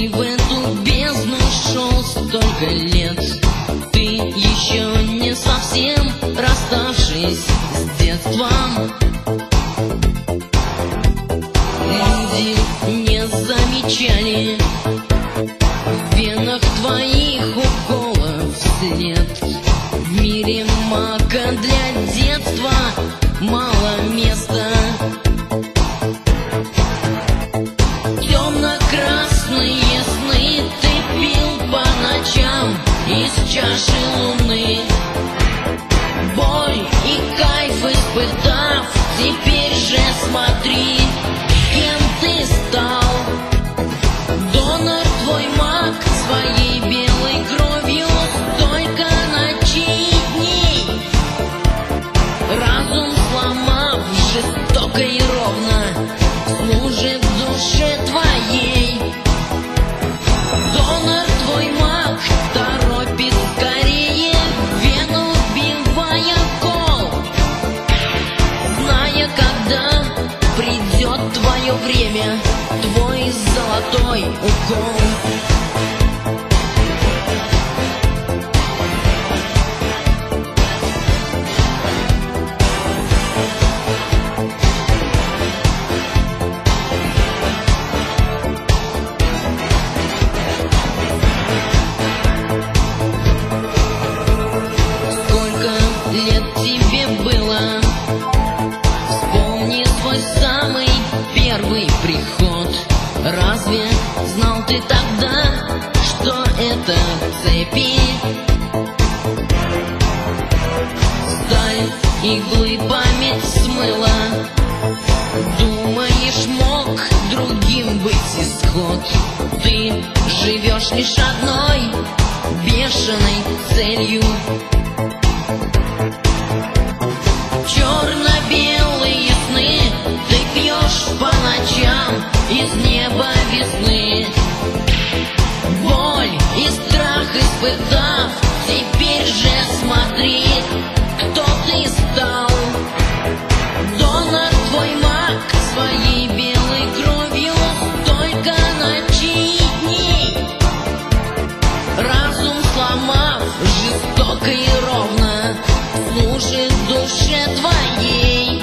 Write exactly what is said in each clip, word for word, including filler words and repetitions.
Ты в эту бездну шел столько лет, ты еще не совсем расставшись с детством. Люди не замечали в венах твоих уколов след. В мире мака для детства мало места. Темно-красные сны ты пил по ночам из чаши луны. Боль и кайф испытав, теперь же смотри, кем ты стал. Донор твой маг своей белой кровью столько ночей и дней. Разум сломав жестоко и ровно служит душе твоей. Донор твой маг торопит скорее, в вену вбивая кол, зная, когда придет твое время, твой золотой укол. Лет тебе было? Вспомни свой самый первый приход. Разве знал ты тогда, что это цепи? Сталь иглы память смыла. Думаешь, мог другим быть исход? Ты живешь лишь одной бешеной целью. Черно-белые сны ты пьешь по ночам из неба весны. Боль и страх испытав, теперь же смотри, кто ты стал. Донор твой маг своей белой кровью столько ночей и дней. Разум сломав жестоко и ровно служит душе твоей.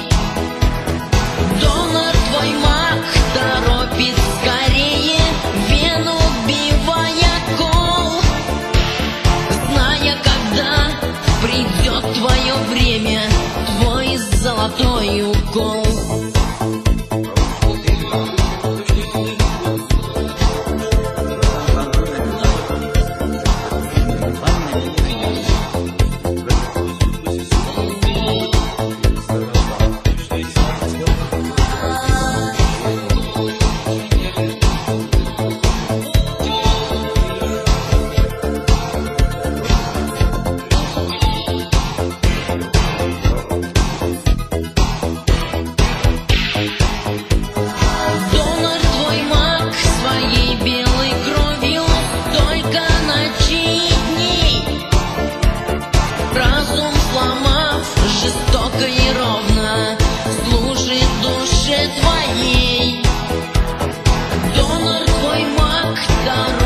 Донор твой маг торопит скорее, в вену вбивая кол, зная, когда придет твое время, твой золотой укол. Жестоко и ровно служит душе твоей. Донор твой маг.